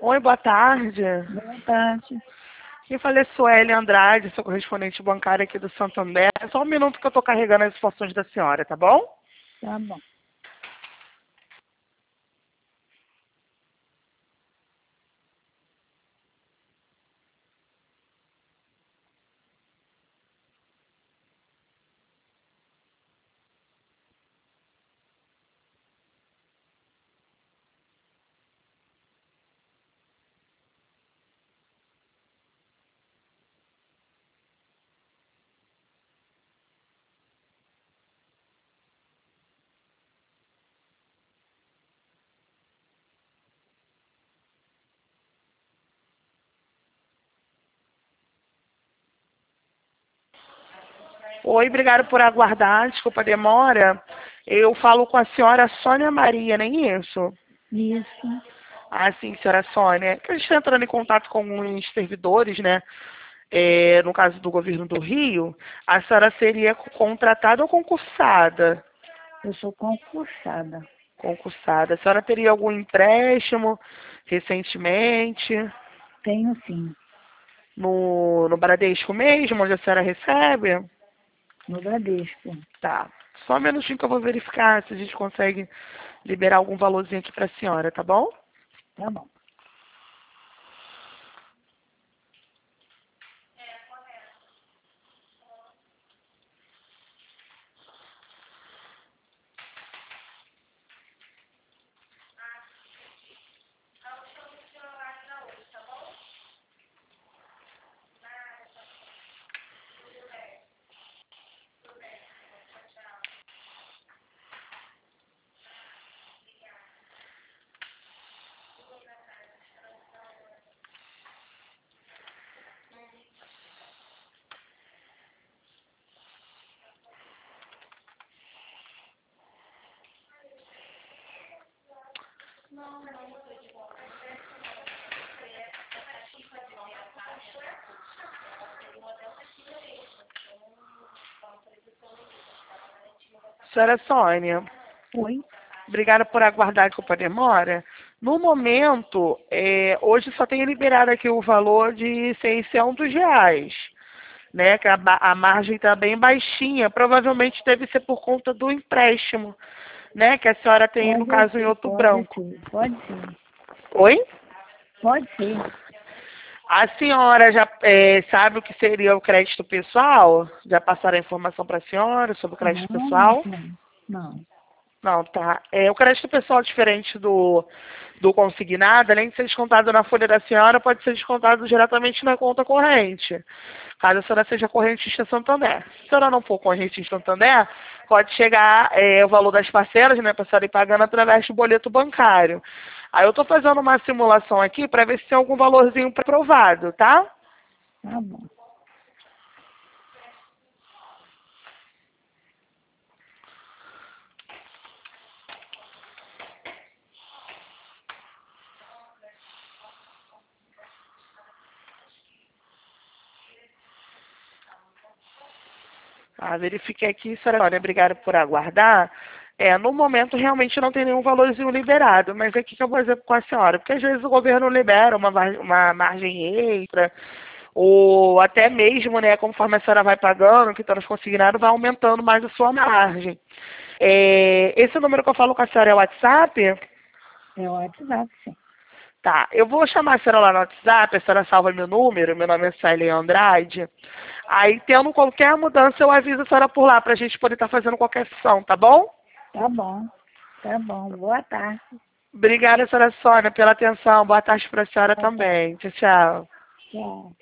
Oi, boa tarde. Boa tarde. Quem fala é Sueli Andrade, sou correspondente bancária aqui do Santander. É só um minuto que eu estou carregando as informações da senhora, tá bom? Tá bom. Oi, obrigado por aguardar, desculpa a demora. Eu falo com a senhora Sônia Maria, nem isso? Isso. Ah, sim, senhora Sônia. Que a gente está entrando em contato com os servidores, né? No caso do governo do Rio, a senhora seria contratada ou concursada? Eu sou concursada. Concursada. A senhora teria algum empréstimo recentemente Tenho sim. no Bradesco mesmo, onde a senhora recebe? No Bradesco. Tá. Só um minutinho que eu vou verificar se a gente consegue liberar algum valorzinho aqui para a senhora, tá bom? Tá bom. Senhora Sônia, Oi? obrigada por aguardar, desculpa a demora. No momento, hoje só tenho liberado aqui o valor de R$ 600, né? Que a margem está bem baixinha. Provavelmente deve ser por conta do empréstimo, né? Que a senhora tem, no Pode caso, em ser, outro pode banco. ser. Pode ser. Oi? Pode ser. A senhora já sabe o que seria o crédito pessoal? Já passaram a informação para a senhora sobre o crédito Não, pessoal? não. Não. Não, tá. O crédito pessoal é diferente do consignado, além de ser descontado na folha da senhora, pode ser descontado diretamente na conta corrente, caso a senhora seja correntista Santander. Se a senhora não for correntista Santander, pode chegar o valor das parcelas, né, para a senhora ir pagando através do boleto bancário. Aí eu estou fazendo uma simulação aqui para ver se tem algum valorzinho aprovado, tá? Tá bom. Verifiquei aqui, senhora, obrigada por aguardar. No momento, realmente não tem nenhum valorzinho liberado, mas aqui que eu vou dizer com a senhora, porque às vezes o governo libera uma margem extra, ou até mesmo, né, conforme a senhora vai pagando, que está nos consignados, vai aumentando mais a sua margem. Esse número que eu falo com a senhora é o WhatsApp? É o WhatsApp, sim. Tá, eu vou chamar a senhora lá no WhatsApp, a senhora salva meu nome é Sueli Andrade. Aí, tendo qualquer mudança, eu aviso a senhora por lá, pra gente poder estar fazendo qualquer ação, tá bom? Tá bom. Tá bom. Boa tarde. Obrigada, senhora Sônia, pela atenção. Boa tarde para a senhora Boa tarde. também. Tchau, tchau. Tchau.